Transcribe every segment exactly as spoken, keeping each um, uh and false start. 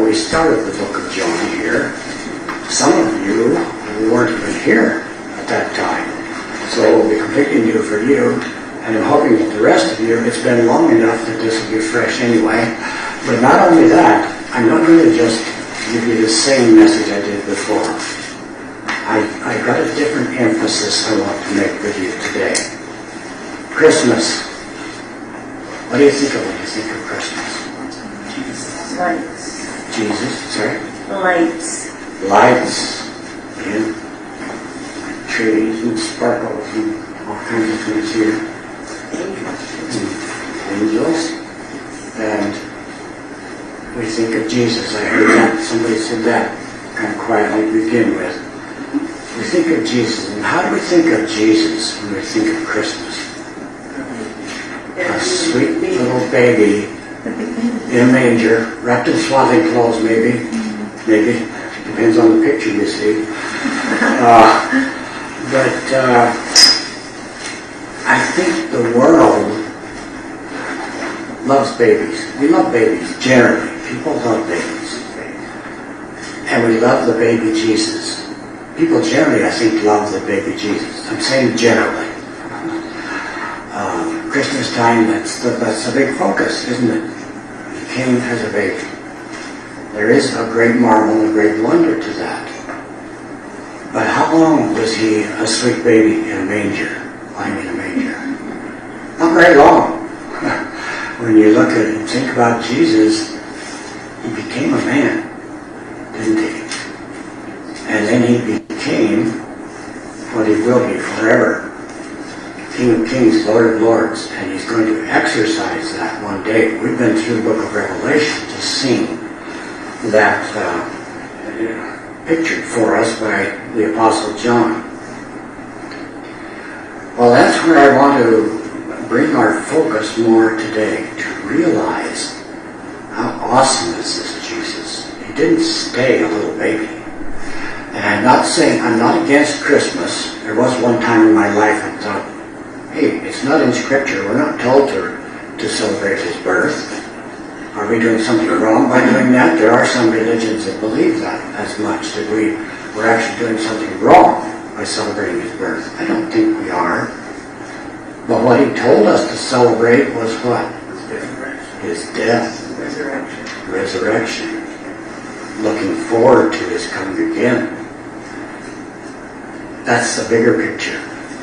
we started the book of John here, some of you weren't even here at that time. So it will be completely new for you. And I'm hoping that the rest of you, it's been long enough that this will be fresh anyway. But not only that, I'm not going to just give you the same message I did before. I, I got a different emphasis I want to make with you today. Christmas. What do you think of when you think of Christmas? Jesus. Lights. Jesus, sorry? Lights. Lights. Yeah. Trees and sparkles and all kinds of things here. Angels. And we think of Jesus. I heard that. Somebody said that kind of quietly to begin with. We think of Jesus. And how do we think of Jesus when we think of Christmas? A sweet little baby in a manger, wrapped in swaddling clothes maybe. Maybe. Depends on the picture you see. Uh, but uh, I think the world loves babies. We love babies, generally. People love babies. And we love the baby Jesus. People generally, I think, love the baby Jesus. I'm saying generally. Um, Christmas time, that's the, that's a big focus, isn't it? He came as a baby. There is a great marvel and a great wonder to that. But how long was he a sweet baby in a manger, lying in a manger? Not very long. When you look at it and think about Jesus, he became a man, didn't he? And then he became what he will be forever. King of Kings, Lord of Lords, and he's going to exercise that one day. We've been through the book of Revelation, just seeing that uh, pictured for us by the Apostle John. Well, that's where I want to bring our focus more today, to realize how awesome is this Jesus. He didn't stay a little baby. And I'm not saying, I'm not against Christmas. There was one time in my life I thought, hey, it's not in Scripture. We're not told to, to celebrate his birth. Are we doing something wrong by doing that? There are some religions that believe that as much, that we, we're actually doing something wrong by celebrating his birth. I don't think we are. But what he told us to celebrate was what? His death. Resurrection. Resurrection. Looking forward to his coming again. That's the bigger picture.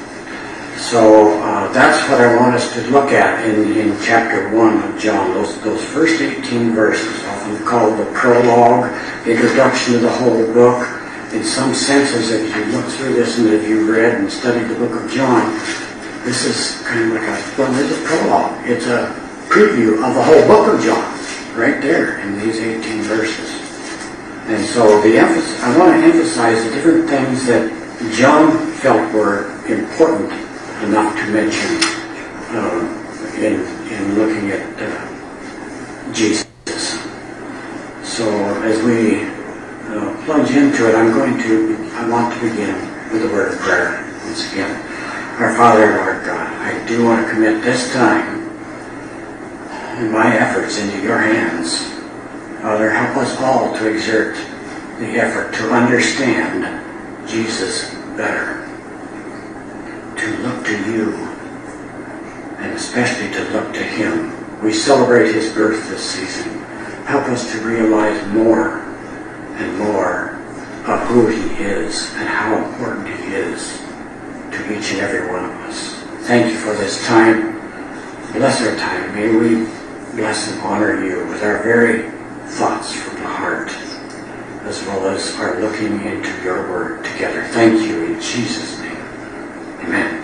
So uh, that's what I want us to look at in, in chapter one of John. Those, those first eighteen verses, often called the prologue, introduction to the whole book. In some senses, if you look through this and if you've read and studied the book of John, this is kind of like a, well, it's a prologue. It's a preview of the whole book of John, right there in these eighteen verses. And so the emphasis, I want to emphasize the different things that John felt were important enough to mention uh, in, in looking at uh, Jesus. So as we uh, plunge into it, I'm going to, I want to begin with a word of prayer once again. Our Father and our God, I do want to commit this time and my efforts into your hands. Father, help us all to exert the effort to understand Jesus better, to look to you, and especially to look to him. We celebrate his birth this season. Help us to realize more and more of who he is and how important he is to each and every one of us. Thank you for this time. Bless our time. May we bless and honor you with our very thoughts from the heart, as well as our looking into your word together. Thank you in Jesus' name. Amen.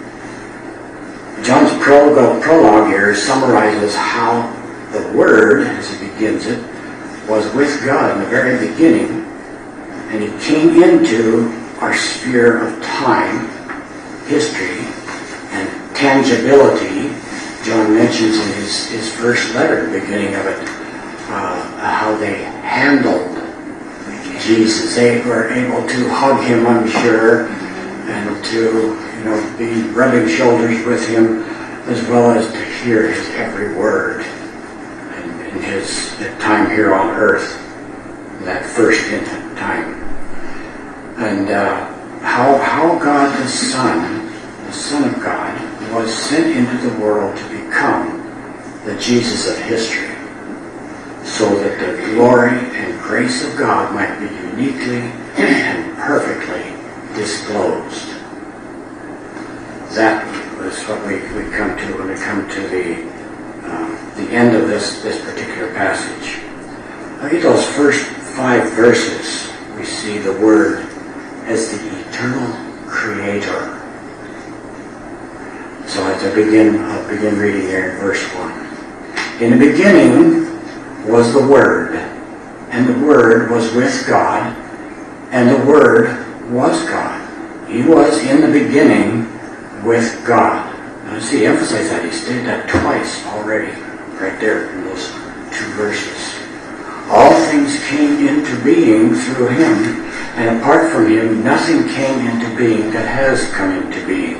John's prologue, prologue here summarizes how the Word, as he begins it, was with God in the very beginning, and he came into our sphere of time, history, and tangibility. John mentions in his, his first letter, the beginning of it, uh, how they handled Jesus. They were able to hug him, I'm sure, and to, you know, be rubbing shoulders with him, as well as to hear his every word in, in his time here on earth. that first infant time. And uh, how, how God the Son, the Son of God, was sent into the world to become the Jesus of history, so that the glory and grace of God might be uniquely and perfectly disclosed. That is what we, we come to when we come to the uh, the end of this, this particular passage. I think those first five verses, we see the Word as the eternal Creator. So as I begin, I'll begin reading here in verse one. In the beginning was the Word, and the Word was with God, and the Word was God. He was in the beginning with God. Now see, emphasize that. He stated that twice already, right there in those two verses. All things came into being through Him, and apart from Him, nothing came into being that has come into being.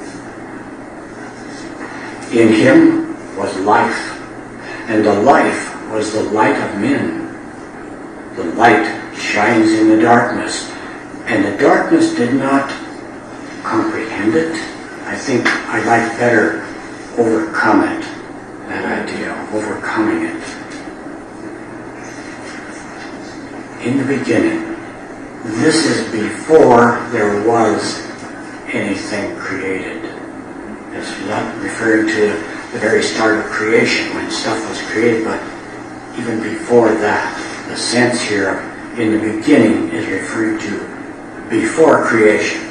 In Him was life, and the life was the light of men. The light shines in the darkness, and the darkness did not comprehend it. I think I like better overcome it, that idea, overcoming it. In the beginning, this is before there was anything created. It's not referring to the very start of creation, when stuff was created, but even before that. The sense here of in the beginning is referring to before creation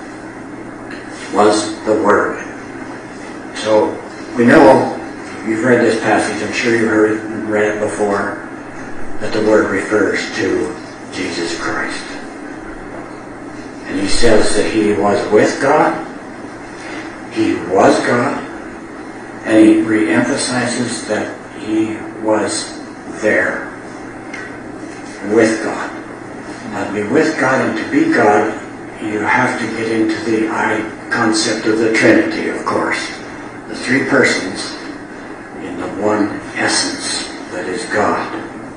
was the Word. So we know, you've read this passage, I'm sure you've heard it and read it before, that the Word refers to Jesus Christ. And he says that He was with God, He was God, and he re-emphasizes that He was there with God. Now, to be with God and to be God, you have to get into the I concept of the Trinity, of course. The three persons in the one essence that is God.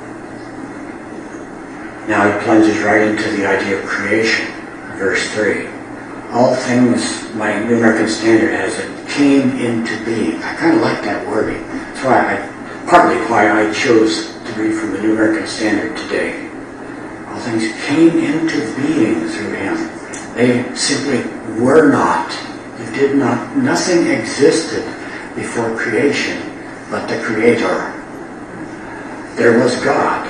Now he plunges right into the idea of creation. Verse three. All things, my New American Standard has it, came into being. I kind of like that wording. That's why I, partly why I chose to read from the New American Standard today. All things came into being through Him. They simply were not. They did not. Nothing existed before creation but the Creator. There was God.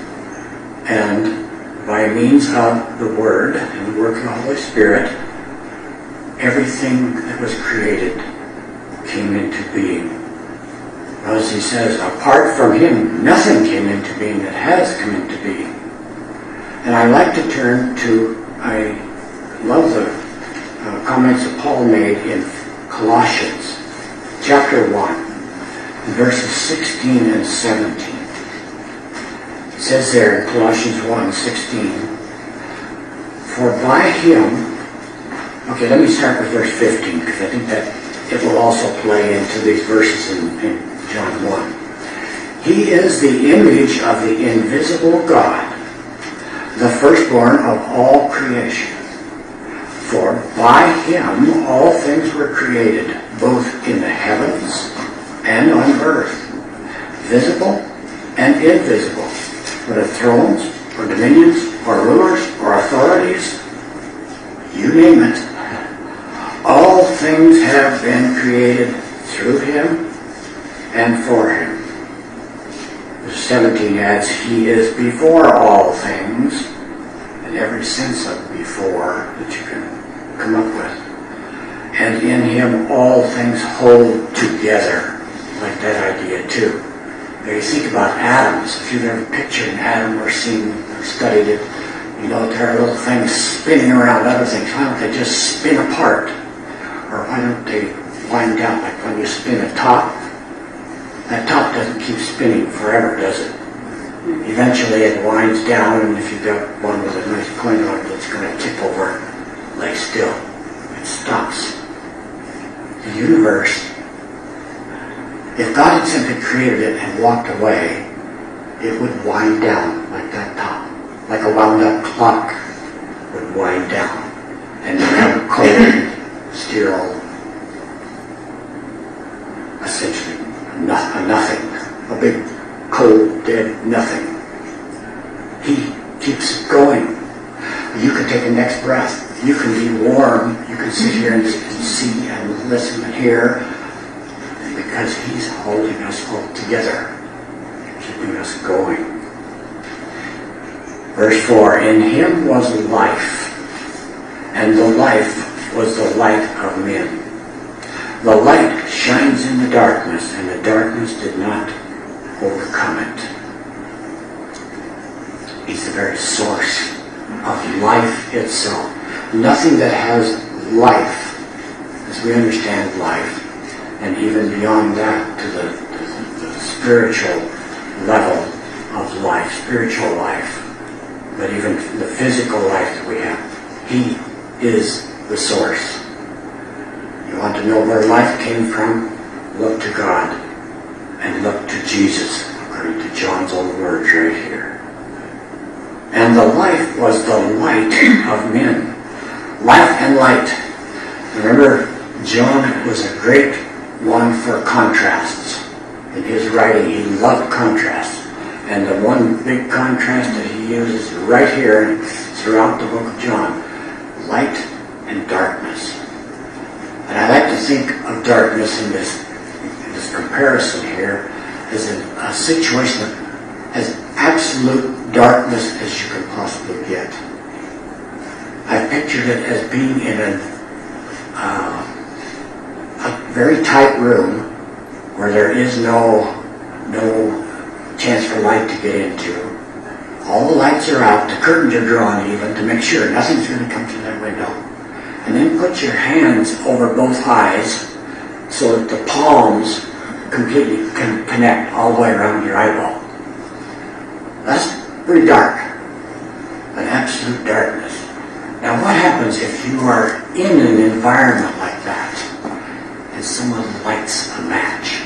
And by means of the Word and the work of the Holy Spirit, everything that was created came into being. As he says, apart from Him, nothing came into being that has come into being. And I like to turn to, I love the uh, comments that Paul made in Colossians chapter one, verses sixteen and seventeen. It says there in Colossians one, sixteen, for by Him, okay, let me start with verse fifteen, because I think that it will also play into these verses in, in John one. He is the image of the invisible God, the firstborn of all creation. For by Him all things were created, both in the heavens and on earth, visible and invisible, whether thrones or dominions or rulers or authorities, you name it. All things have been created through Him and for Him. Verse seventeen adds, He is before all things, in every sense of before that you can come up with. And in Him all things hold together. Like that idea too. Now you think about atoms. If you've ever pictured an atom or seen or studied it, you know there are little things spinning around other things. Why don't they just spin apart? Or why don't they wind down? Like when you spin a top, that top doesn't keep spinning forever, does it? Eventually it winds down, and if you've got one with a nice point on it, it's going to tip over, lay still. It stops. The universe, if God had simply created it and walked away, it would wind down like that top. around that clock would wind down and become cold, sterile, essentially no, a nothing, a big, cold, dead nothing. He keeps it going. You can take a next breath. You can be warm. You can sit here and, and see and listen and hear, because He's holding us all together, keeping us going. Verse four, in Him was life, and the life was the light of men. The light shines in the darkness, and the darkness did not overcome it. He's the very source of life itself. Nothing that has life, as we understand life, and even beyond that to the, the, the spiritual level of life, spiritual life, but even the physical life that we have. He is the source. You want to know where life came from? Look to God and look to Jesus, according to John's own words right here. And the life was the light of men. Life and light. Remember, John was a great one for contrasts. In his writing, he loved contrasts. And the one big contrast that he uses right here throughout the book of John, light and darkness. And I like to think of darkness in this, in this comparison here as a, a situation that has absolute darkness as you can possibly get. I pictured it as being in a, uh, a very tight room where there is no, no chance for light to get into. All the lights are out, the curtains are drawn even to make sure nothing's going to come through that window. And then put your hands over both eyes so that the palms completely can connect all the way around your eyeball. That's pretty dark. An absolute darkness. Now what happens if you are in an environment like that and someone lights a match?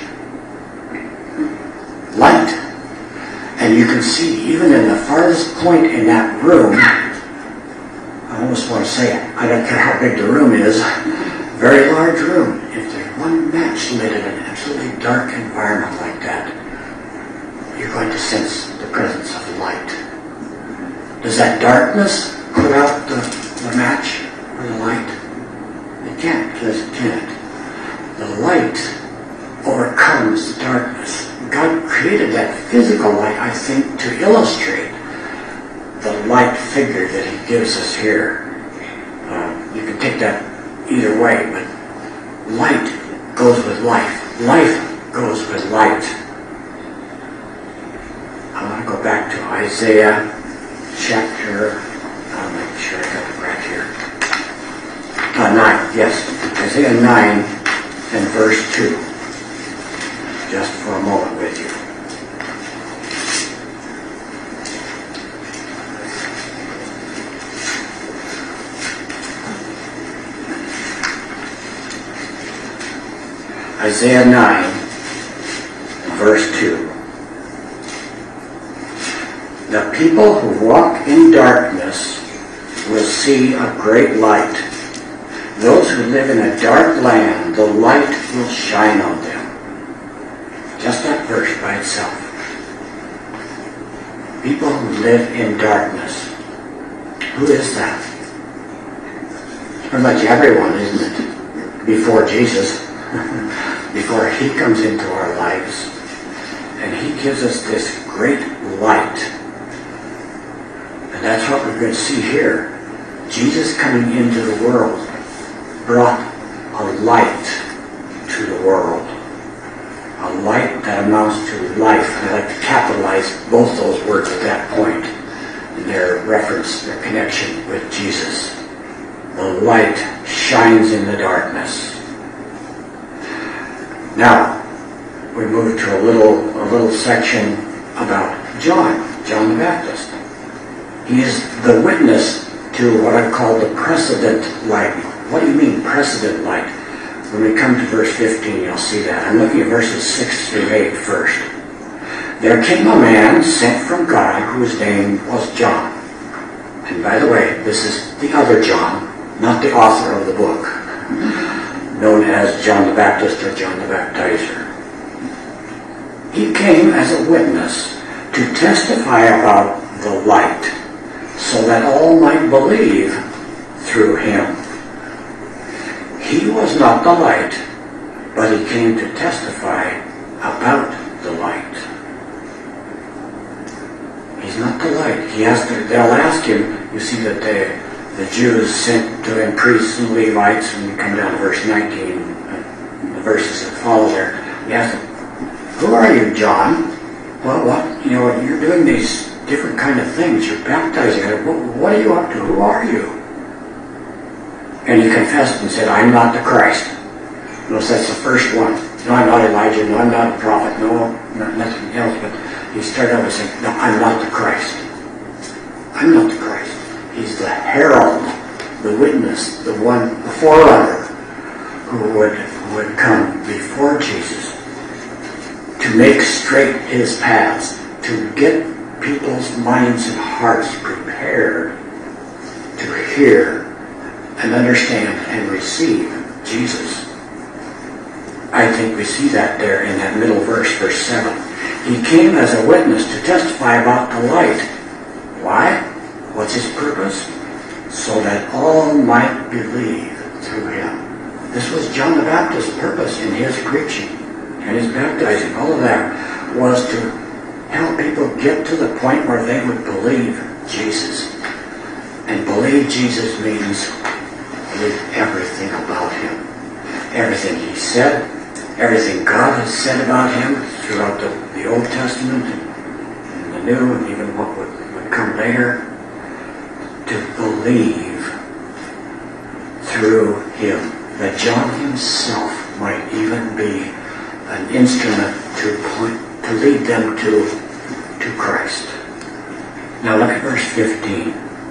Light. And you can see, even in the farthest point in that room, I almost want to say it, I don't care how big the room is, very large room. If there's one match lit in an absolutely dark environment like that, you're going to sense the presence of light. Does that darkness put out the, the match or the light? It can't, can it? The light overcomes the darkness. God created that physical light, I think, to illustrate the light figure that He gives us here. Uh, you can take that either way, but light goes with life. Life goes with light. I want to go back to Isaiah chapter, I'll make sure I got it right here. Uh, nine, yes. Isaiah nine and verse two. Just for a moment with you. Isaiah nine, verse two. The people who walk in darkness will see a great light. Those who live in a dark land, the light will shine on them. Just that verse by itself. People who live in darkness. Who is that? Pretty much everyone, isn't it? Before Jesus. Before He comes into our lives. And He gives us this great light. And that's what we're going to see here. Jesus coming into the world brought a light to the world. A light that amounts to life. And I like to capitalize both those words at that point in their reference, their connection with Jesus. The light shines in the darkness. Now, we move to a little, a little section about John, John the Baptist. He is the witness to what I call the precedent light. What do you mean, precedent light? When we come to verse fifteen, you'll see that. I'm looking at verses six through eight first. There came a man sent from God whose name was John. And by the way, this is the other John, not the author of the book, known as John the Baptist or John the Baptizer. He came as a witness to testify about the light, so that all might believe through him. He was not the light, but he came to testify about the light. He's not the light. He has to, they'll ask him, you see that they, the Jews sent to him priests and Levites, and you come down to verse nineteen, the verses that follow there. He asked them, who are you, John? Well, what? You know, you're doing these different kind of things. You're baptizing. What, what are you up to? Who are you? And he confessed and said, I'm not the Christ. Notice that's the first one. No, I'm not Elijah. No, I'm not a prophet. No, not, nothing else. But he started out by saying, no, I'm not the Christ. I'm not the Christ. He's the herald, the witness, the one, the forerunner who would, who would come before Jesus to make straight his paths, to get people's minds and hearts prepared to hear and understand and receive Jesus. I think we see that there in that middle verse, verse seven. He came as a witness to testify about the light. Why? What's his purpose? So that all might believe through him. This was John the Baptist's purpose in his preaching and his baptizing. All of that was to help people get to the point where they would believe Jesus. And believe Jesus means believe everything about him. Everything he said, everything God has said about him throughout the, the Old Testament and, and the New, and even what would, would come later, to believe through him. That John himself might even be an instrument to point, to lead them to, to Christ. Now look at verse fifteen.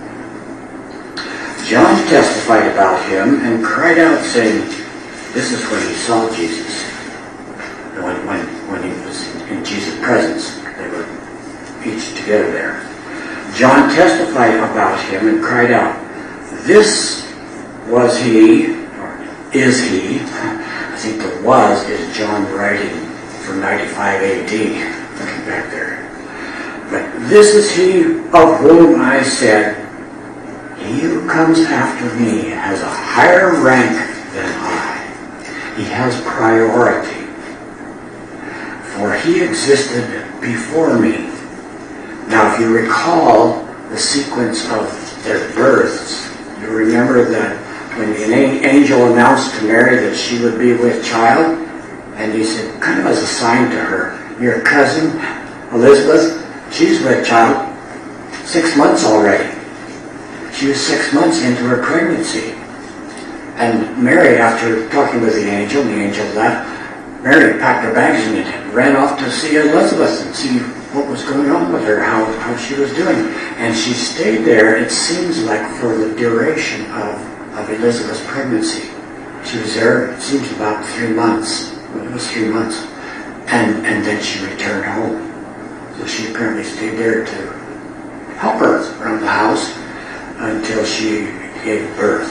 John testified about him and cried out, saying, this is when he saw Jesus. When, when, when he was in Jesus' presence. They were each together there. John testified about him and cried out, this was he, or is he. I think the was is John writing from ninety-five A D, looking back there. But this is he of whom I said, he who comes after me has a higher rank than I. He has priority. For he existed before me. Now if you recall the sequence of their births, you remember that when the angel announced to Mary that she would be with child, and he said, kind of as a sign to her, your cousin, Elizabeth, she's with child, six months already. She was six months into her pregnancy. And Mary, after talking with the angel, and the angel left, Mary packed her bags and ran off to see Elizabeth and see what was going on with her, how, how she was doing. And she stayed there, it seems like, for the duration of of Elizabeth's pregnancy. She was there, it seems, about three months. It was three months. And and then she returned home. So she apparently stayed there to help her around the house until she gave birth.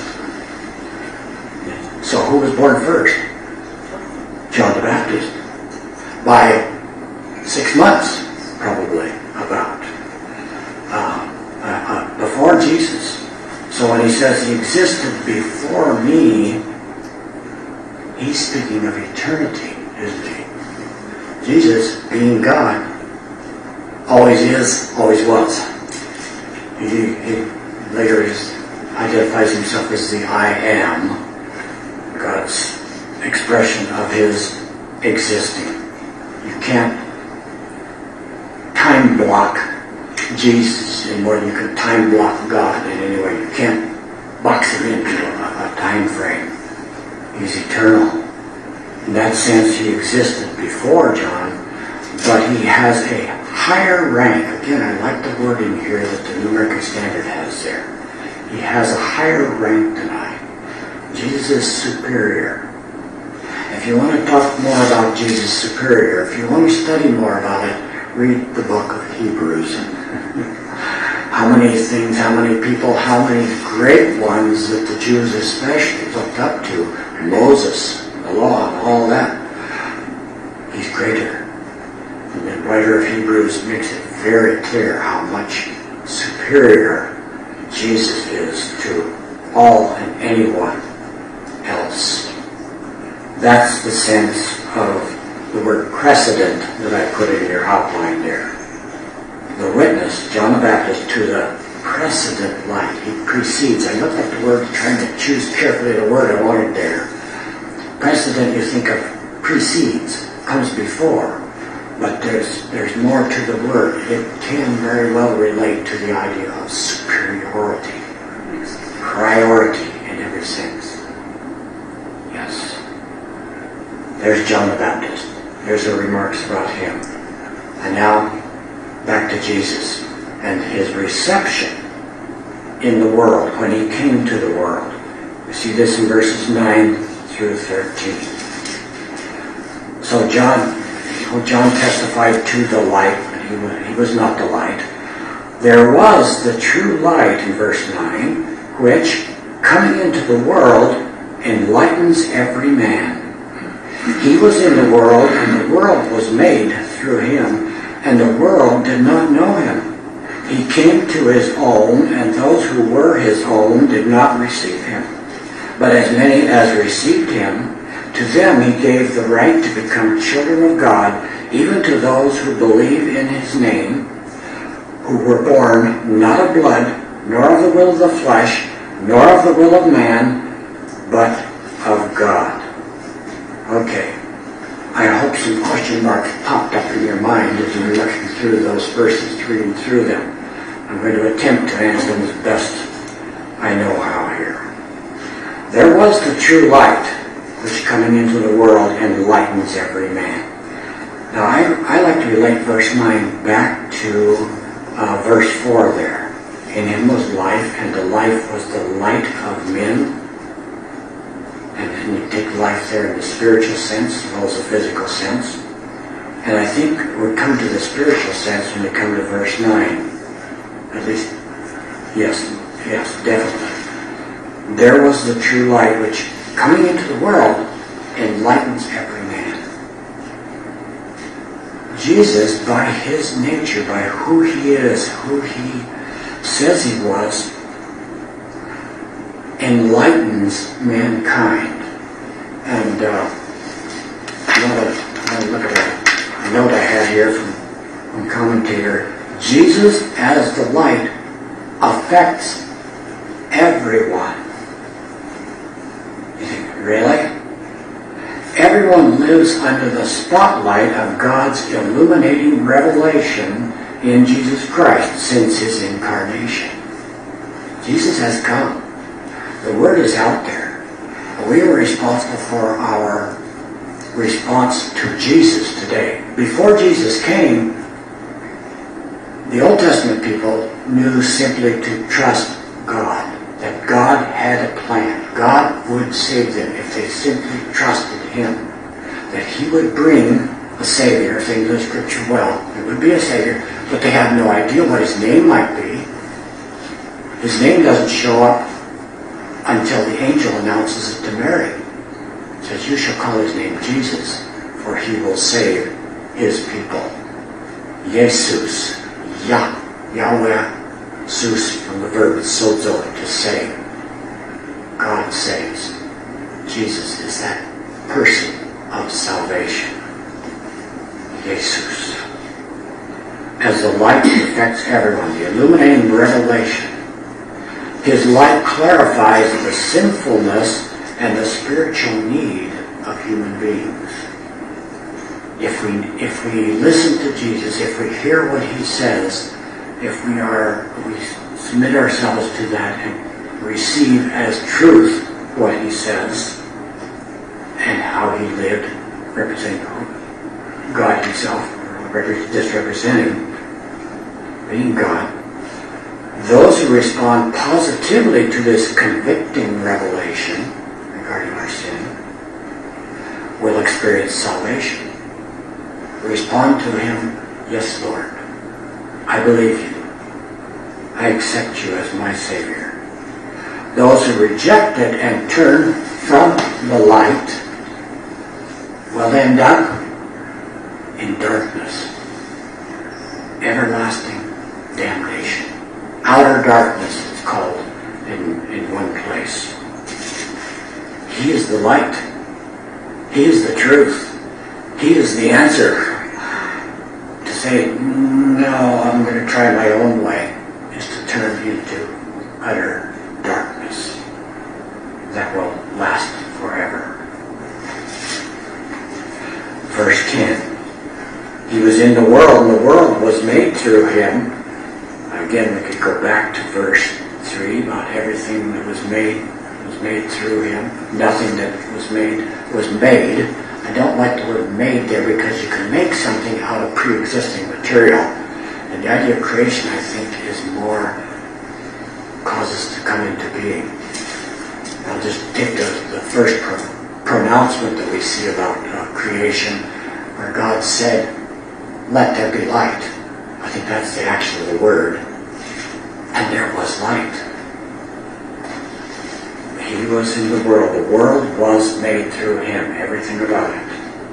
So who was born first? John the Baptist. By six months, probably, about. Uh, uh, uh, before Jesus. So when he says he existed before me, he's speaking of eternity, isn't he? Jesus, being God, always is, always was. He, he later is, identifies himself as the I am, God's expression of his existing. You can't time block Jesus any more than you can time block God in any way. You can't box him into a, a time frame. He's eternal. In that sense, he existed before John, but he has a higher rank. Again, I like the wording here that the New American Standard has there. He has a higher rank than I. Jesus is superior. If you want to talk more about Jesus superior, if you want to study more about it, read the book of Hebrews. how many things, how many people, how many great ones that the Jews especially looked up to. Moses, the law, and all that. He's greater. And the writer of Hebrews makes it very clear how much superior Jesus is to all and anyone else. That's the sense of the word precedent that I put in your outline there. The witness, John the Baptist, to the precedent light. He precedes. I looked at the word, trying to choose carefully the word I wanted there. Precedent, you think of precedes, comes before. But there's there's more to the word. It can very well relate to the idea of superiority, priority in every sense. Yes. There's John the Baptist. There's the remarks about him. And now, back to Jesus and his reception in the world when he came to the world. You see this in verses nine through thirteen. So John... John testified to the light, but he was, he was not the light. There was the true light in verse nine, which, coming into the world, enlightens every man. He was in the world, and the world was made through him, and the world did not know him. He came to his own, and those who were his own did not receive him. But as many as received him, to them he gave the right to become children of God, even to those who believe in his name, who were born not of blood, nor of the will of the flesh, nor of the will of man, but of God. Okay. I hope some question marks popped up in your mind as you were looking through those verses, reading through them. I'm going to attempt to answer them as best I know how here. There was the true light, which coming into the world enlightens every man. Now, I, I like to relate verse nine back to uh, verse four there. In him was life, and the life was the light of men. And then you take life there in the spiritual sense as well as the physical sense. And I think we come to the spiritual sense when we come to verse nine. At least, yes, yes, definitely. There was the true light, which coming into the world enlightens every man. Jesus, by his nature, by who he is, who he says he was, enlightens mankind. And uh, I look at a note I had here from one commentator. Jesus, as the light, affects everyone. Really? Everyone lives under the spotlight of God's illuminating revelation in Jesus Christ since his incarnation. Jesus has come. The word is out there. We are responsible for our response to Jesus today. Before Jesus came, the Old Testament people knew simply to trust God. That God had a plan. God would save them if they simply trusted him. That he would bring a Savior, saying the Scripture well. There would be a Savior, but they have no idea what his name might be. His name doesn't show up until the angel announces it to Mary. It says, you shall call his name Jesus, for he will save his people. Jesus, Yah, Yahweh, Zeus from the verb sozo, to save. God saves. Jesus is that person of salvation. Jesus. As the light affects everyone, the illuminating revelation. His light clarifies the sinfulness and the spiritual need of human beings. If we, if we listen to Jesus, if we hear what he says, if we are, we submit ourselves to that and receive as truth what he says and how he lived, representing God himself, just representing being God. Those who respond positively to this convicting revelation regarding our sin will experience salvation. Respond to him, yes, Lord. I believe you. I accept you as my Savior. Those who reject it and turn from the light will end up in darkness, everlasting damnation. Outer darkness, it's called in, in one place. He is the light. He is the truth. He is the answer. To say, no, I'm going to try my own way, is to turn into utter darkness that will last forever. Verse ten. He was in the world, and the world was made through him. Again, we could go back to verse three, about everything that was made was made through him. Nothing that was made was made. I don't like the word made there because you can make something out of pre-existing material. And the idea of creation, I think, is more causes to come into being. I'll just take the, the first pro- pronouncement that we see about uh, creation, where God said, "Let there be light." I think that's the action of the word. And there was light. He was in the world. The world was made through him, everything about it.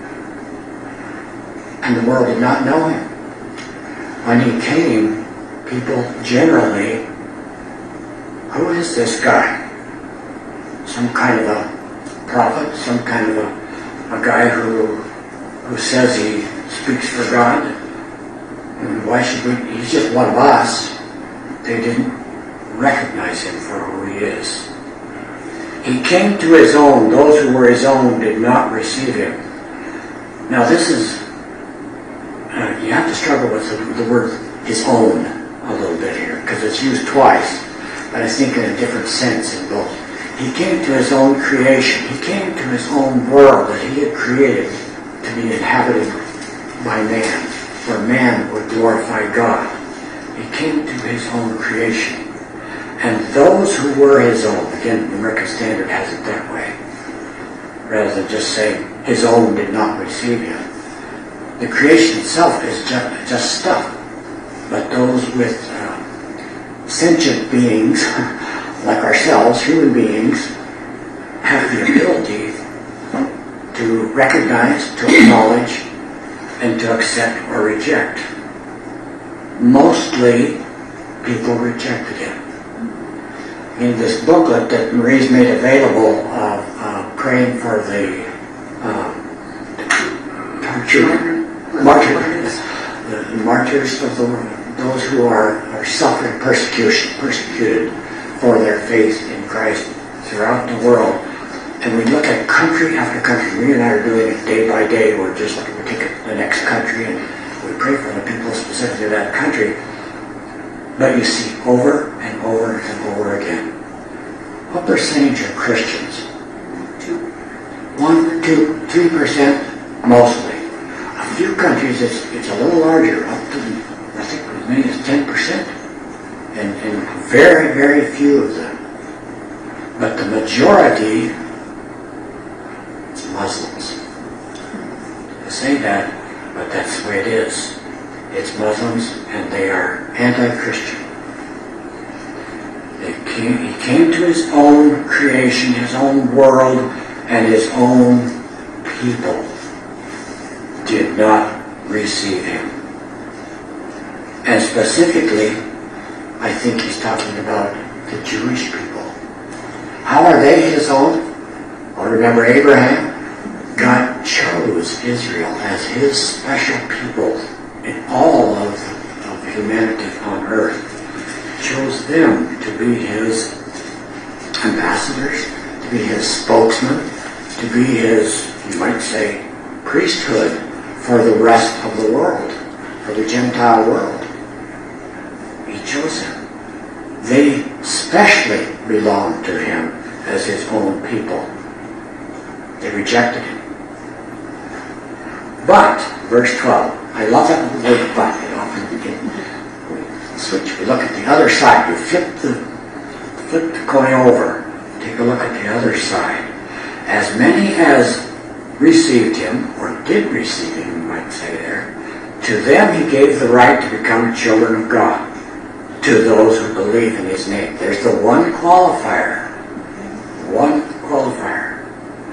And the world did not know him. When he came, people generally, who is this guy? Some kind of a prophet, some kind of a, a guy who who says he speaks for God. And why should we? He's just one of us. They didn't recognize him for who he is. He came to his own. Those who were his own did not receive him. Now this is, uh, you have to struggle with the, the word his own a little bit here, because it's used twice, but I think in a different sense in both. He came to his own creation. He came to his own world that he had created to be inhabited by man, where man would glorify God. He came to his own creation. And those who were his own, again, the American Standard has it that way, rather than just saying his own did not receive him. The creation itself is just, just stuff. But those with uh, sentient beings, like ourselves, human beings, have the ability to recognize, to acknowledge, and to accept or reject. Mostly, people rejected him. In this booklet that Marie's made available, uh, uh, praying for the uh, torture, martyrs, the martyrs of the those who are, are suffering persecution, persecuted for their faith in Christ throughout the world. And we look at country after country. Marie and I are doing it day by day. We're just looking, we take the next country and we pray for the people specifically of that country. But you see over and over and over again. What percentage are Christians? Two. One, two, three percent, mostly. A few countries, it's, it's a little larger, up to, I think, as many as ten percent. And, and very, very few of them. But the majority, it's Muslims. I say that, but that's the way it is. It's Muslims, and they are anti-Christian. They came, he came to his own creation, his own world, and his own people did not receive him. And specifically, I think he's talking about the Jewish people. How are they his own? Well, remember Abraham? God chose Israel as his special people in all of, of humanity on earth. Chose them to be his ambassadors, to be his spokesman, to be his, you might say, priesthood for the rest of the world, for the Gentile world. He chose them. They specially belonged to him as his own people. They rejected him. But, verse twelve, I love that word but. It often we can switch. We look at the other side. You flip the, flip the coin over. Take a look at the other side. As many as received him, or did receive him, you might say there, to them he gave the right to become children of God. to those who believe in his name. There's the one qualifier. One qualifier.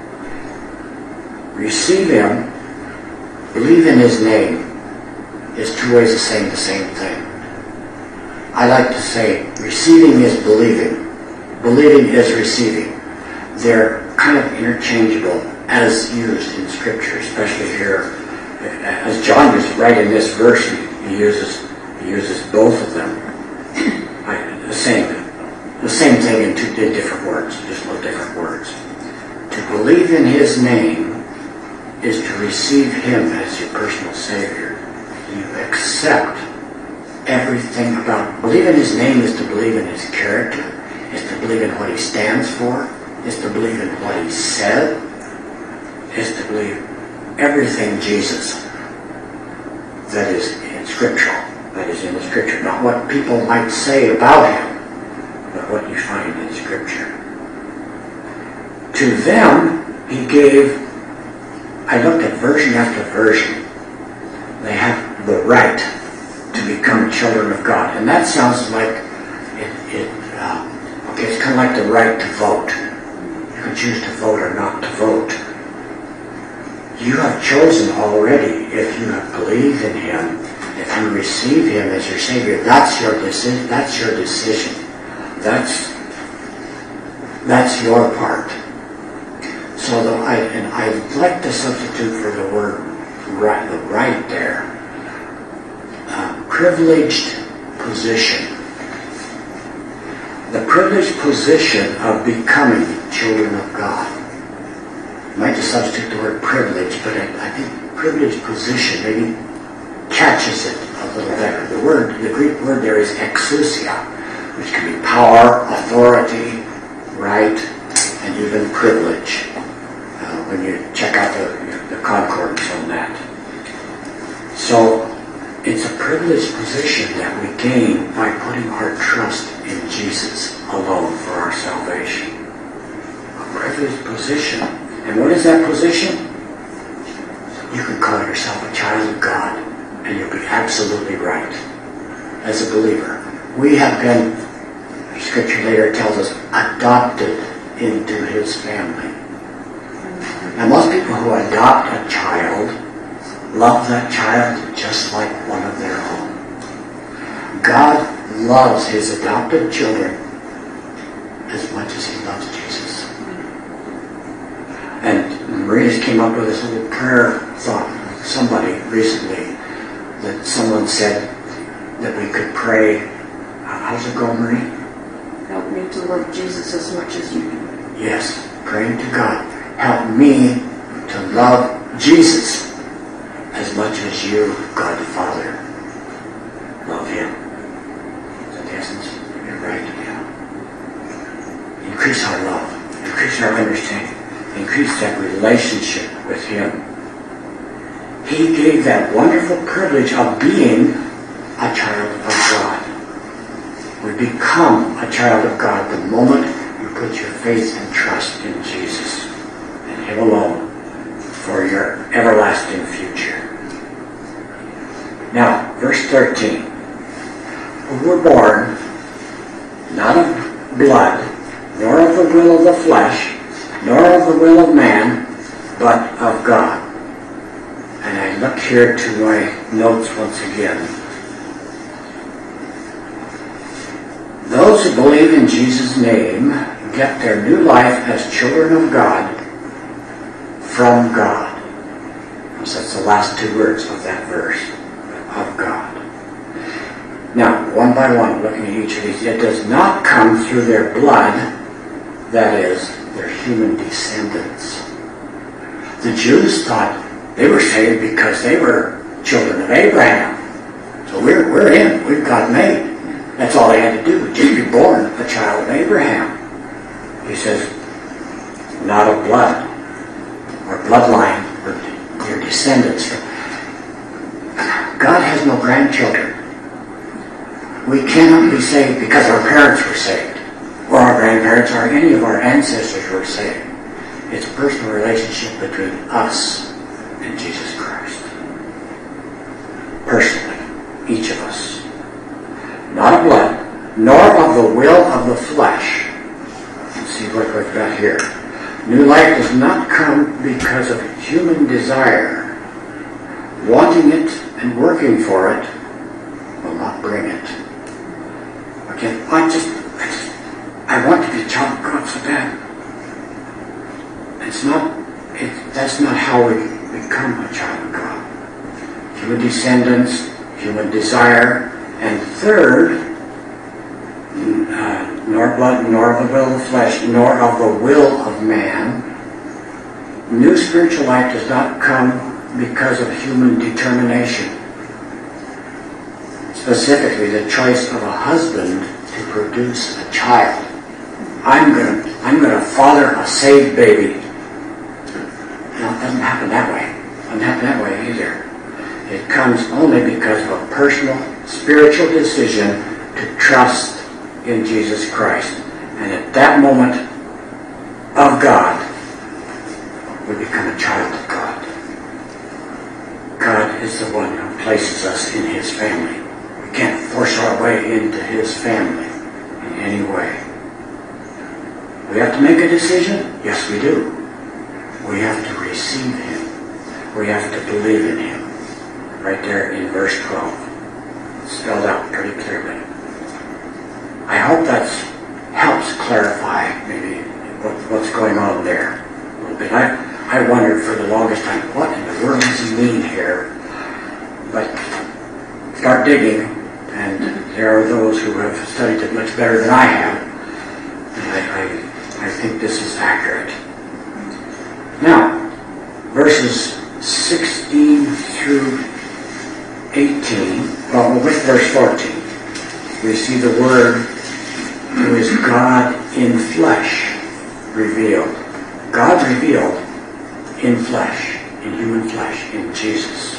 Receive him, believe in his name, is two ways of saying the same thing. I like to say receiving is believing. Believing is receiving. They're kind of interchangeable as used in Scripture, especially here. As John was writing this verse, he uses he uses both of them. The same, the same thing in two in different words, just little different words. To believe in his name is to receive him as your personal Savior. You accept everything about. Believe in his name is to believe in his character, is to believe in what he stands for, is to believe in what he said, is to believe everything Jesus that is in Scripture, that is in the Scripture. Not what people might say about him, but what you find in Scripture. To them, he gave, I looked at version after version, they have the right to become children of God. And that sounds like, it, it uh, okay, it's kind of like the right to vote. You can choose to vote or not to vote. You have chosen already if you have believed in him, if you receive him as your Savior. That's your decision. That's your decision. That's that's your part. So the, I and I'd like to substitute for the word right, the right there, uh, privileged position. The privileged position of becoming children of God. I might just substitute the word privilege, but I, I think privileged position maybe catches it a little better. The word, the Greek word there is exousia, which can be power, authority, right, and even privilege. Uh, when you check out the, the concordance on that. So it's a privileged position that we gain by putting our trust in Jesus alone for our salvation. A privileged position. And what is that position? You can call yourself a child of God, and you'll be absolutely right. As a believer, we have been, Scripture later tells us, adopted into his family. Now most people who adopt a child love that child just like one of their own. God loves his adopted children as much as he loves Jesus. And Maria just came up with this little prayer thought. Somebody recently, that someone said that we could pray. How's it go, Marie? Help me to love Jesus as much as you do. Yes, praying to God. Help me to love Jesus as much as you, God the Father, love him. Is that the essence? You're right, yeah. Increase our love. Increase our understanding. Increase that relationship with him. He gave that wonderful privilege of being a child of God. We become a child of God the moment you put your faith and trust in Jesus and him alone for your everlasting future. Now, verse thirteen. We were born not of blood, nor of the will of the flesh, nor of the will of man, but of God. And I look here to my notes once again. Those who believe in Jesus' name get their new life as children of God from God. So that's the last two words of that verse, of God. Now, one by one, looking at each of these, it does not come through their blood, that is, their human descendants. The Jews thought they were saved because they were children of Abraham. So we're, we're in, we've got made. That's all they had to do, just be born a child of Abraham. He says, not of blood, or bloodline, or your descendants. God has no grandchildren. We cannot be saved because our parents were saved, or our grandparents, or any of our ancestors were saved. It's a personal relationship between us and Jesus Christ. Personally, each of us. Not of blood, nor of the will of the flesh. Let's see what we've got here. New life does not come because of human desire. Wanting it and working for it will not bring it. Okay, I just, I just, I want to be a child of God so bad. It's not, it, that's not how we become a child of God. Human descendants, human desire, and third, uh, nor blood, nor of the will of the flesh, nor of the will of man. New spiritual life does not come because of human determination. Specifically, the choice of a husband to produce a child. I'm gonna, I'm gonna father a saved baby. No, it doesn't happen that way. It doesn't happen that way either. It comes only because of a personal, spiritual decision to trust in Jesus Christ. And at that moment of God, we become a child of God. God is the one who places us in His family. We can't force our way into His family in any way. We have to make a decision? Yes, we do. We have to receive Him. We have to believe in Him. Right there in verse twelve. Spelled out pretty clearly. I hope that helps clarify maybe what, what's going on there a little bit. I, I wondered for the longest time, what in the world does he mean here? But start digging, and there are those who have studied it much better than I have. And I, I, I think this is accurate. Now, verses sixteen through eighteen, well, with verse fourteen, we see the Word who is God in flesh revealed. God revealed in flesh, in human flesh, in Jesus.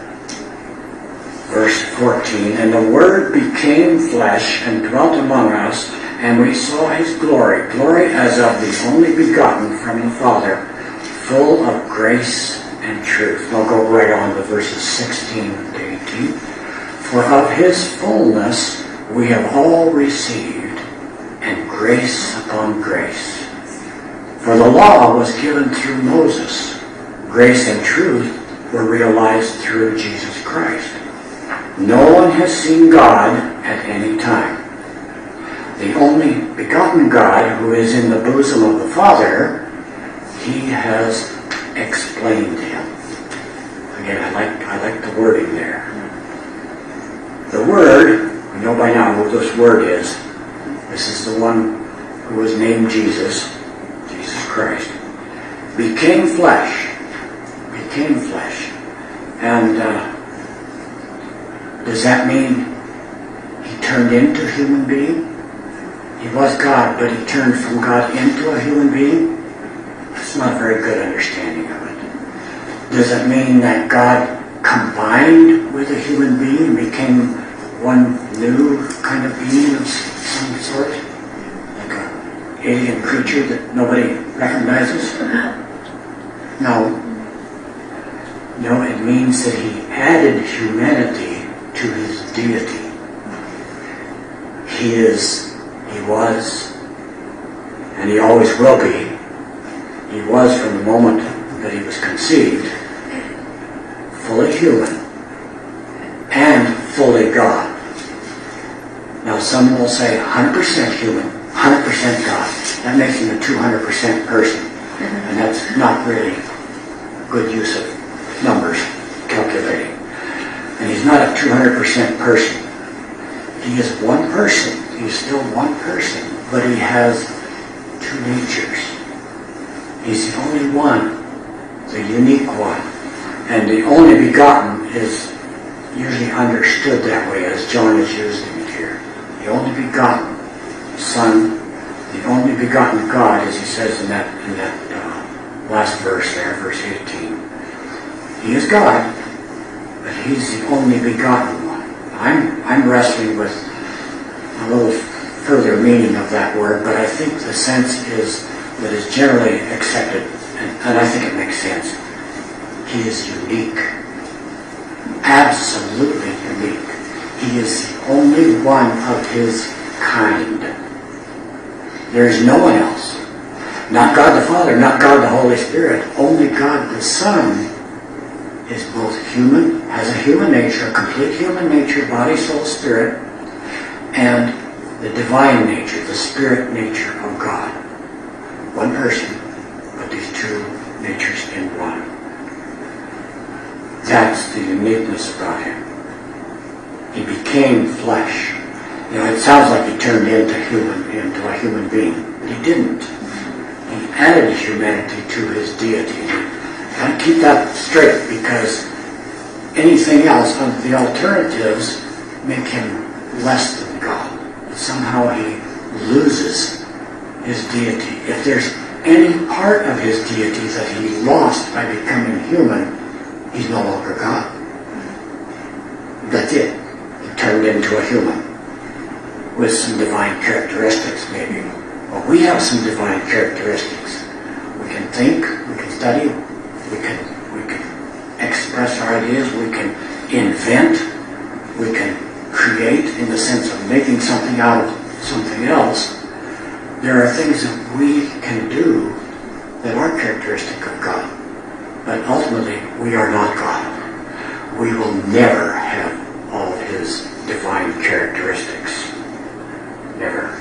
Verse fourteen, and the Word became flesh and dwelt among us, and we saw His glory, glory as of the only begotten from the Father, full of grace and truth. I'll go right on to verses sixteen to eighteen. For of His fullness we have all received, and grace upon grace. For the law was given through Moses. Grace and truth were realized through Jesus Christ. No one has seen God at any time. The only begotten God who is in the bosom of the Father, He has explained Him. Again, I like, I like the wording there. The Word, we know by now who this Word is. This is the one who was named Jesus, Jesus Christ. Became flesh. Became flesh. And uh, does that mean He turned into a human being? He was God, but He turned from God into a human being? That's not a very good understanding of it. Does it mean that God combined with a human being and became one new kind of being of some sort? Like an alien creature that nobody recognizes? No. No, it means that He added humanity to His deity. He is, He was, and He always will be. He was from the moment that He was conceived, fully human and fully God. Now some will say one hundred percent human, one hundred percent God. That makes Him a two hundred percent person. And that's not really a good use of numbers, calculating. And He's not a two hundred percent person. He is one person. He's still one person, but He has two natures. He's the only one, the unique one. And the only begotten is usually understood that way as John is using it here. The only begotten Son, the only begotten God, as he says in that, in that uh, last verse there, verse eighteen. He is God, but He's the only begotten one. I'm, I'm wrestling with a little further meaning of that word, but I think the sense is that is generally accepted, and, and I think it makes sense. He is unique. Absolutely unique. He is the only one of His kind. There is no one else. Not God the Father, not God the Holy Spirit. Only God the Son is both human, has a human nature, a complete human nature, body, soul, spirit, and the divine nature, the spirit nature of God. One person, but these two natures in one. That's the uniqueness about him. He became flesh. You know, it sounds like he turned into human, into a human being, but he didn't. He added humanity to his deity. And keep that straight, because anything else, the alternatives, make him less than God. But somehow he loses his deity. If there's any part of his deity that he lost by becoming human, he's no longer God. That's it. He turned into a human with some divine characteristics, maybe. Well, we have some divine characteristics. We can think, we can study, we can we can express our ideas, we can invent, we can create in the sense of making something out of something else. There are things that we can do that are characteristic of God. But ultimately, we are not God. We will never have all of his divine characteristics. Never.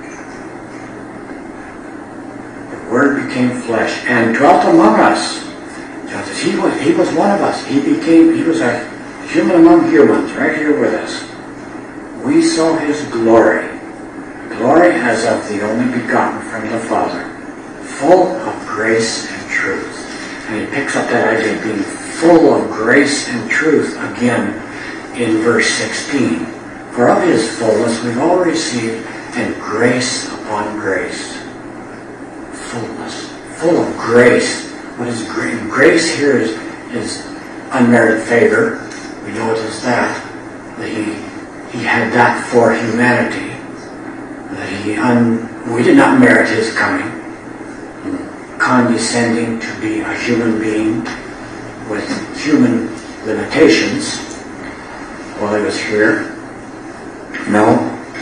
The Word became flesh and dwelt among us. He was, he was one of us. He became, he was a human among humans, right here with us. We saw his glory. Glory as of the only begotten from the Father, full of grace and truth. And he picks up that idea of being full of grace and truth again in verse sixteen. For of his fullness we've all received, and grace upon grace. Fullness. Full of grace. What is grace? Grace here is, is unmerited favor. We know it as that. That he, he had that for humanity. That he un, we did not merit his coming. Condescending to be a human being with human limitations while he was here. No.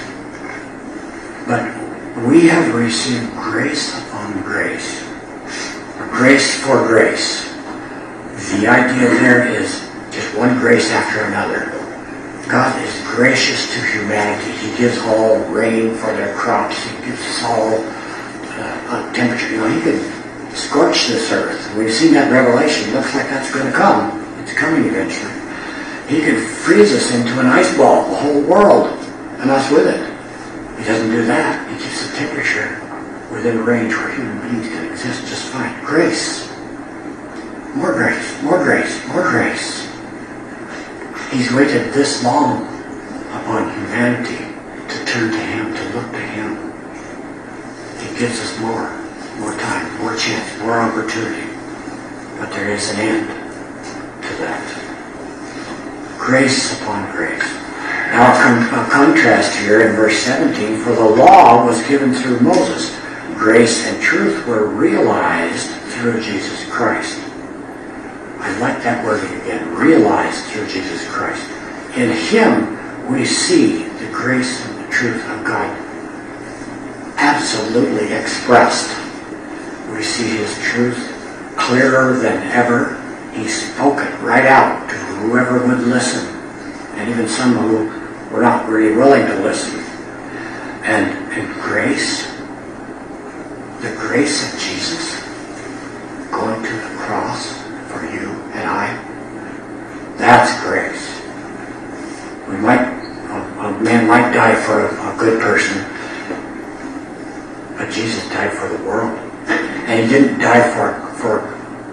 But we have received grace upon grace. Or grace for grace. The idea there is just one grace after another. God is gracious to humanity. He gives all rain for their crops. He gives us all uh, a temperature. You know, he can scorch this earth. We've seen that in Revelation. It looks like that's going to come. It's coming eventually. He can freeze us into an ice ball, the whole world, and us with it. He doesn't do that. He keeps the temperature within a range where human beings can exist just fine. Grace. More grace. More grace. More grace. He's waited this long upon humanity to turn to him, to look to him. He gives us more. More time, more chance, more opportunity. But there is an end to that. Grace upon grace. Now a, con- a contrast here in verse seventeen. For the law was given through Moses. Grace and truth were realized through Jesus Christ. I like that wording again. Realized through Jesus Christ. In him we see the grace and the truth of God absolutely expressed. We see his truth clearer than ever. He spoke it right out to whoever would listen, and even some who were not really willing to listen. And, and grace, the grace of Jesus going to the cross for you and I, that's grace. We might, a, a man might die for a, a good person, but Jesus died for the world. And he didn't die for, for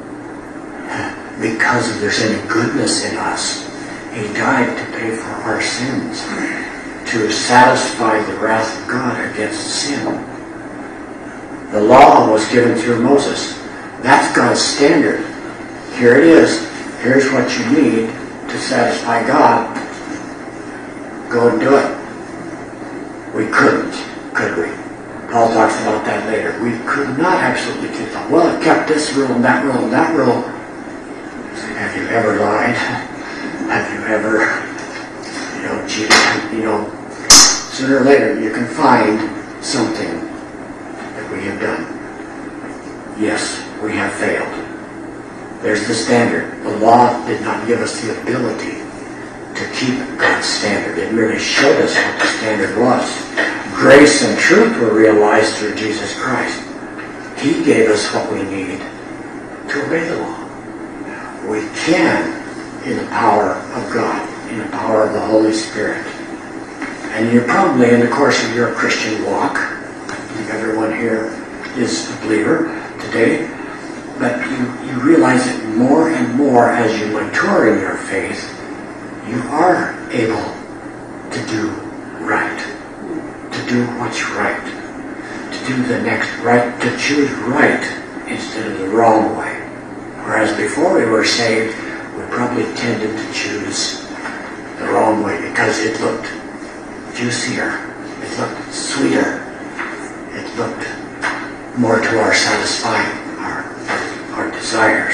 because there's any goodness in us. He died to pay for our sins, to satisfy the wrath of God against sin. The law was given through Moses. That's God's standard. Here it is. Here's what you need to satisfy God. Go and do it. We couldn't, could we? Paul talks about that later. We could not absolutely keep them. Well, it kept this rule and that rule and that rule. Have you ever lied? Have you ever, you know, cheated? You know, Sooner or later, you can find something that we have done. Yes, we have failed. There's the standard. The law did not give us the ability to keep God's standard. It merely showed us what the standard was. Grace and truth were realized through Jesus Christ. He gave us what we need to obey the law. We can, in the power of God, in the power of the Holy Spirit. And you're probably, in the course of your Christian walk, I think everyone here is a believer today, but you, you realize that more and more as you mature in your faith, you are able to do right, to do what's right, to do the next right, to choose right instead of the wrong way. Whereas before we were saved, we probably tended to choose the wrong way because it looked juicier, it looked sweeter, it looked more to our satisfying, our, our, our desires.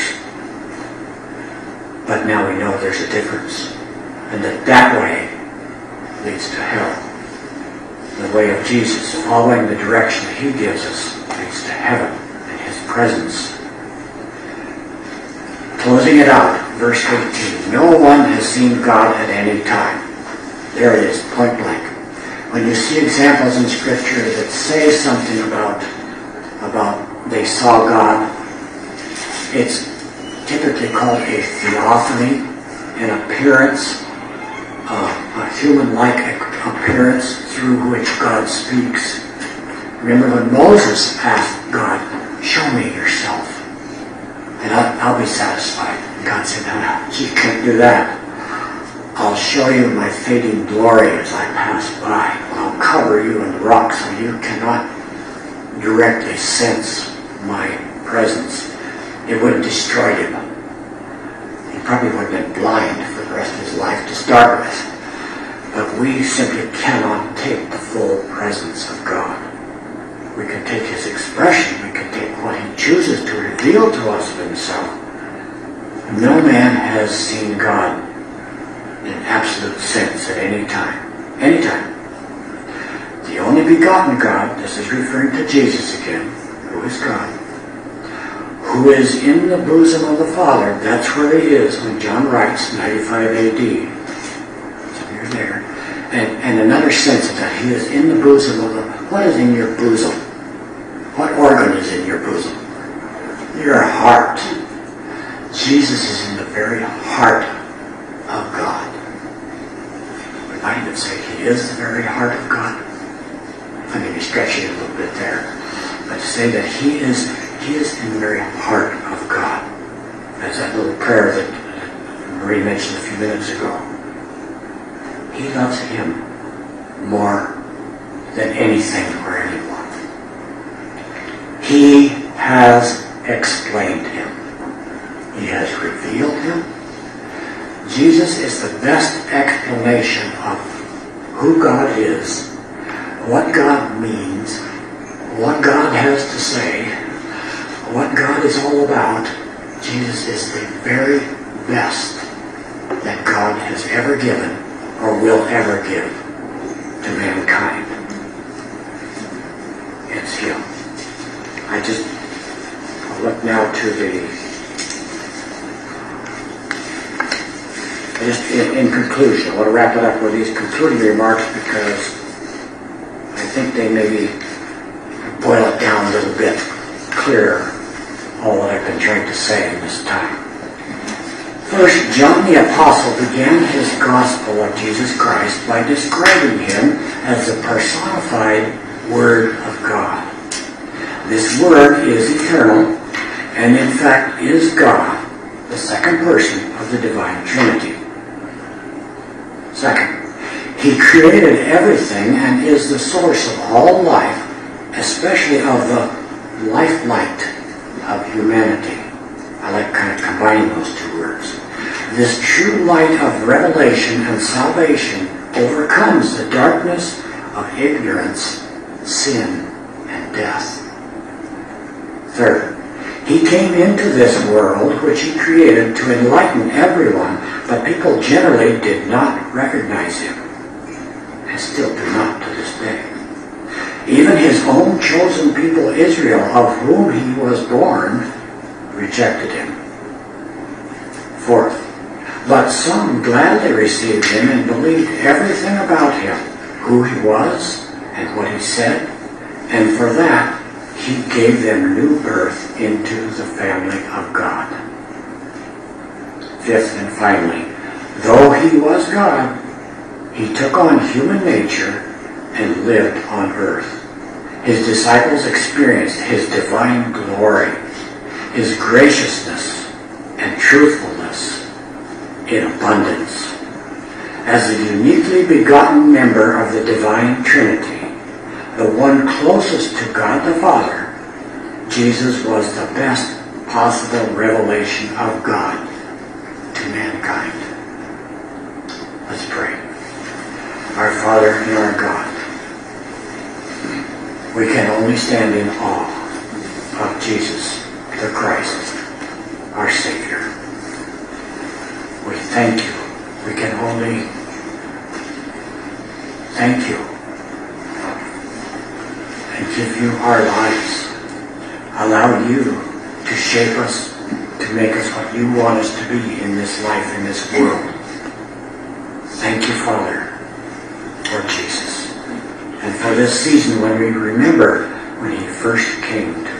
But now we know there's a difference, and that that way leads to hell. The way of Jesus, following the direction that He gives us, leads to heaven and His presence. Closing it out, verse eighteen. No one has seen God at any time. There it is, point blank. When you see examples in Scripture that say something about, about they saw God, it's typically called a theophany, an appearance, uh, a human-like appearance through which God speaks. Remember when Moses asked God, show me yourself, and I'll, I'll be satisfied. And God said, no, you can't do that. I'll show you my fading glory as I pass by. I'll cover you in the rock so you cannot directly sense my presence. It would have destroyed him. He probably would have been blind for the rest of his life to start with. But we simply cannot take the full presence of God. We can take His expression. We can take what He chooses to reveal to us of Himself. No man has seen God in absolute sense at any time. Any time. The only begotten God, this is referring to Jesus again, who is God, who is in the bosom of the Father. That's where He is when John writes, ninety-five A D. Some years later. And, and another sense of that, He is in the bosom of the... What is in your bosom? What organ is in your bosom? Your heart. Jesus is in the very heart of God. We might even say He is the very heart of God. I mean, he's stretching it a little bit there. But to say that He is He is in the very heart of God. That's that little prayer that Marie mentioned a few minutes ago. He loves Him more than anything or anyone. He has explained Him. He has revealed Him. Jesus is the best explanation of who God is, what God means, what God has to say, what God is all about. Jesus is the very best that God has ever given or will ever give to mankind. It's Him. I just I'll look now to the just in, in conclusion. I want to wrap it up with these concluding remarks because I think they maybe boil it down a little bit clearer, all that I've been trying to say in this time. First, John the Apostle began his gospel of Jesus Christ by describing Him as the personified Word of God. This Word is eternal, and in fact is God, the second person of the Divine Trinity. Second, He created everything and is the source of all life, especially of the life-light of humanity. I like kind of combining those two words. This true light of revelation and salvation overcomes the darkness of ignorance, sin, and death. Third, He came into this world which He created to enlighten everyone, but people generally did not recognize Him, and still do not to this Even his own chosen people, Israel, of whom he was born, rejected him. Fourth, but some gladly received him and believed everything about him, who he was and what he said, and for that he gave them new birth into the family of God. Fifth and finally, though he was God, he took on human nature and lived on earth. His disciples experienced his divine glory, his graciousness and truthfulness in abundance. As the uniquely begotten member of the divine Trinity, the one closest to God the Father, Jesus was the best possible revelation of God to mankind. Let's pray. Our Father and our God, we can only stand in awe of Jesus the Christ, our Savior. We thank you. We can only thank you and give you our lives. Allow you to shape us, to make us what you want us to be in this life, in this world. Thank you, Father, Lord Jesus, and for this season when we remember when he first came to